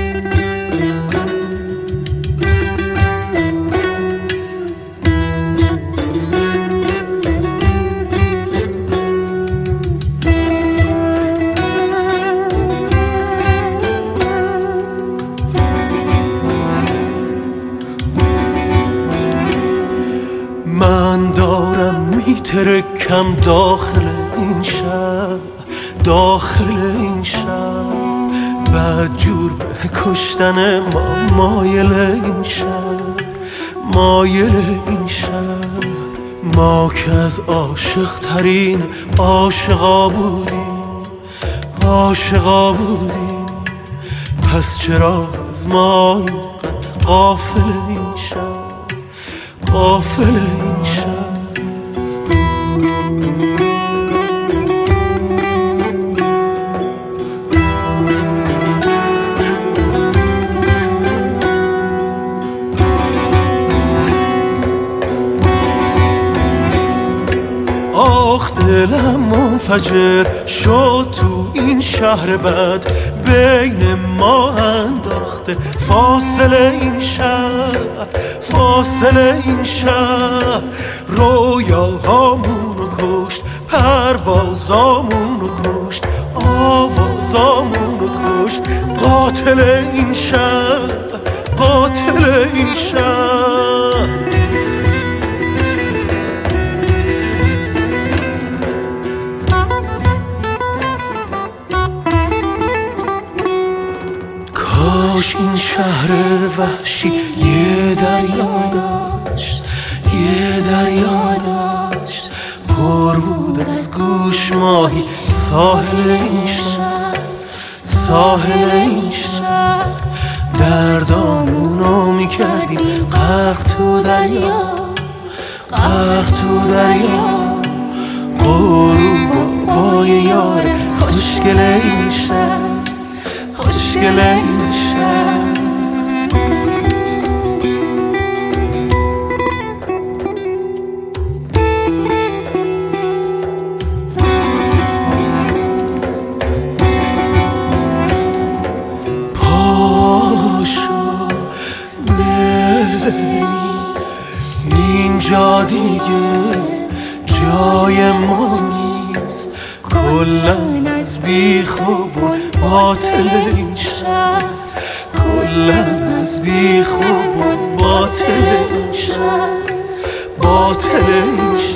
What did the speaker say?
من دارم میترکم داخل این شب، داخل این شب، بدجور به کشتن ما مایل این شب، مایل این شب. ما که از عاشق ترین عاشقا بودیم، عاشقا بودیم، پس چرا از ما اینقدر غافل این شب، غافل این شب. آخ دلم منفجر شد تو این شهر بد، بین ما انداخته فاصله این شهر، فاصله این شهر. رویاهامونو کشت، پروازامونو کشت، آوازامونو کشت، قاتل این شهر، قاتل این شهر. کاش این شهر وحشی یه دریا داشت، یه دریا داشت، پر بود از گوش ماهی ساحل این شهر، ساحل این شهر. دردامونو میکردیم غرق تو دریا، غرق تو دریا. غروب با یار خوشگل این شهر، خوشگل این شهر. پاشو بری اینجا دیگه جای ما نیست، کلن از بیخوبون باطل این شهر، کلن از بیخوبون باطل این شهر، باطل این شهر.